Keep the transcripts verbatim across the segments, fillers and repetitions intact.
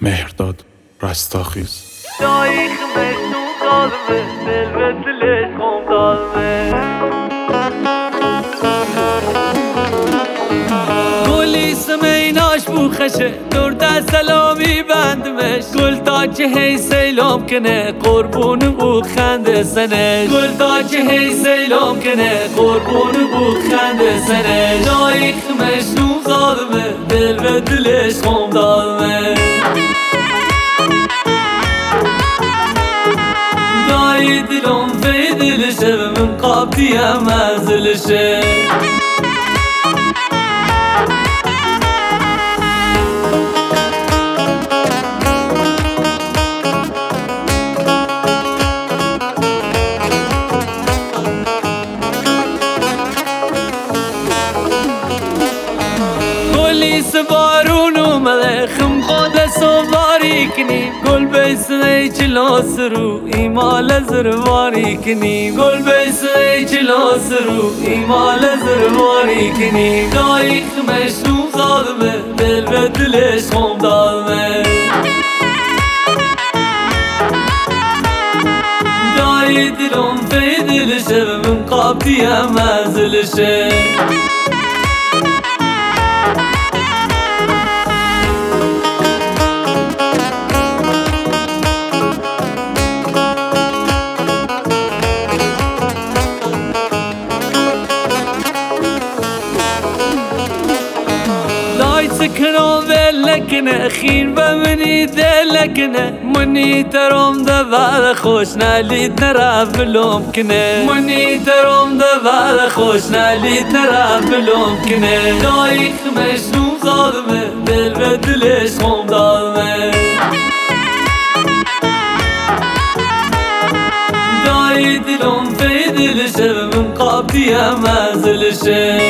مهرداد رستاخیز دایخ مشنون قلبه دل به دلش خون دالمه گلی سمیناش بوخشه دور در سلامی بندمش گل تا چه هی سیلام کنه قربون بو خنده سنش گل تا چه هی سیلام کنه قربون بو خنده سنش دایخ مشنون قلبه دل به دلش خون دالمه دای دلم فی دلشه من قابدیم منزلشه گلیس بارون اومده خم خود سواری کنی گل بیسنه چلاس رو ایمال زرواری کنی گل بیسنه چلاس رو ایمال زرواری کنی دایخ مشنون خادمه دل به دلش خون دالمه دای دلم فی دلشه من قابدیم منزلشه سكنوا بلكنا خين بمني دلكنا مني تروم دبال خوشنا لي ترى بلوم كنا مني تروم دبال خوشنا لي ترى بلوم كنا دايخ مشنون ظالمه دل بدلش خون ظالمه داي دلم في دلشه من قابديه منزلشه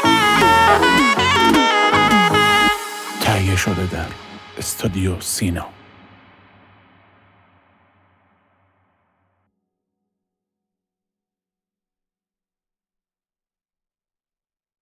تهیه شده در استودیو سینا.